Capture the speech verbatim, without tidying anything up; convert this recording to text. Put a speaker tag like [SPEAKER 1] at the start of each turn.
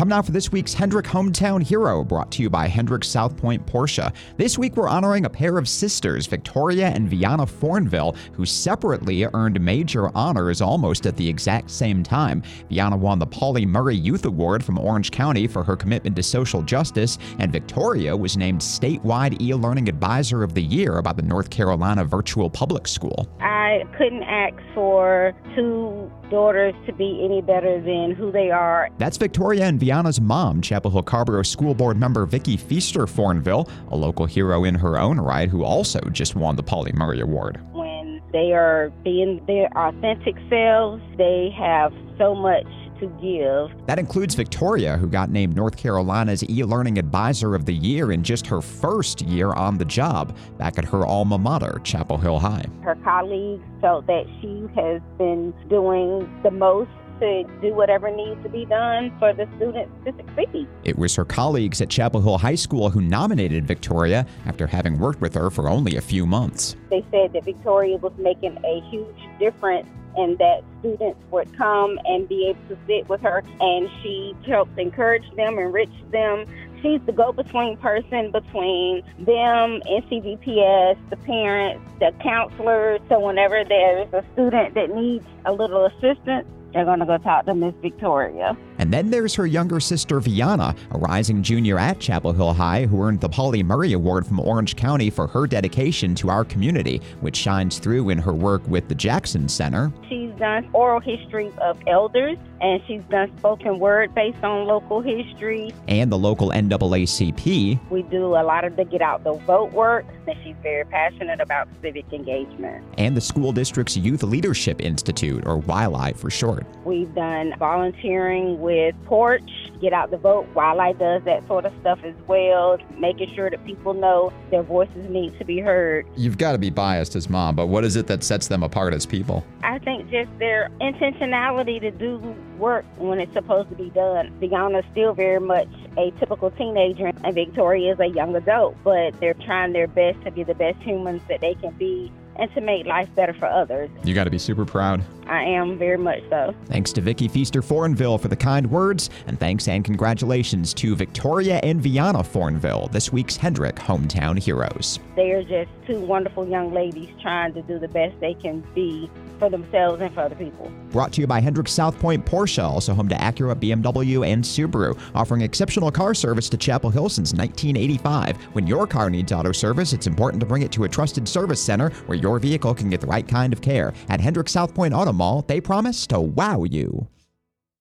[SPEAKER 1] Time now for this week's Hendrick Hometown Hero, brought to you by Hendrick South Point Porsche. This week we're honoring a pair of sisters, Victoria and Vianna Fornville, who separately earned major honors almost at the exact same time. Vianna won the Pauli Murray Youth Award from Orange County for her commitment to social justice, and Victoria was named statewide e-learning advisor of the year by the North Carolina Virtual Public School.
[SPEAKER 2] I couldn't ask for two daughters to be any better than who they are.
[SPEAKER 1] That's Victoria and Vianna's mom, Chapel Hill Carrboro School Board member Vicki Feaster Fornville, a local hero in her own right who also just won the Pauli Murray Award.
[SPEAKER 2] When they are being their authentic selves, they have so much to give.
[SPEAKER 1] That includes Victoria, who got named North Carolina's e-learning advisor of the year in just her first year on the job, back at her alma mater, Chapel Hill High.
[SPEAKER 2] Her colleagues felt that she has been doing the most to do whatever needs to be done for the students to succeed.
[SPEAKER 1] It was her colleagues at Chapel Hill High School who nominated Victoria after having worked with her for only a few months.
[SPEAKER 2] They said that Victoria was making a huge difference and that students would come and be able to sit with her, and she helps encourage them, enrich them. She's the go-between person between them, N C V P S, the parents, the counselors. So whenever there's a student that needs a little assistance, they're going to go talk to Miss Victoria.
[SPEAKER 1] And then there's her younger sister, Vianna, a rising junior at Chapel Hill High who earned the Pauli Murray Award from Orange County for her dedication to our community, which shines through in her work with the Jackson Center.
[SPEAKER 2] She's done oral histories of elders, and she's done spoken word based on local history.
[SPEAKER 1] And the local N double A C P.
[SPEAKER 2] We do a lot of the get out the vote work, and she's very passionate about civic engagement.
[SPEAKER 1] And the school district's Youth Leadership Institute, or Y L I for short.
[SPEAKER 2] We've done volunteering with Porch, Get Out the Vote. Y L I does that sort of stuff as well, making sure that people know their voices need to be heard.
[SPEAKER 1] You've got to be biased as mom, but what is it that sets them apart as people?
[SPEAKER 2] I think just their intentionality to do work when it's supposed to be done. Vianna's still very much a typical teenager, and Victoria is a young adult, but they're trying their best to be the best humans that they can be and to make life better for others.
[SPEAKER 1] You got to be super proud.
[SPEAKER 2] I am, very much so.
[SPEAKER 1] Thanks to Vicki Feaster Fornville for the kind words, and thanks and congratulations to Victoria and Vianna Fornville, this week's Hendrick Hometown Heroes.
[SPEAKER 2] They are just two wonderful young ladies trying to do the best they can be for themselves and for other people.
[SPEAKER 1] Brought to you by Hendrick South Point Porsche, also home to Acura, B M W, and Subaru, offering exceptional car service to Chapel Hill since nineteen eighty-five. When your car needs auto service, it's important to bring it to a trusted service center where your vehicle can get the right kind of care. At Hendrick South Point Auto Mall, they promise to wow you.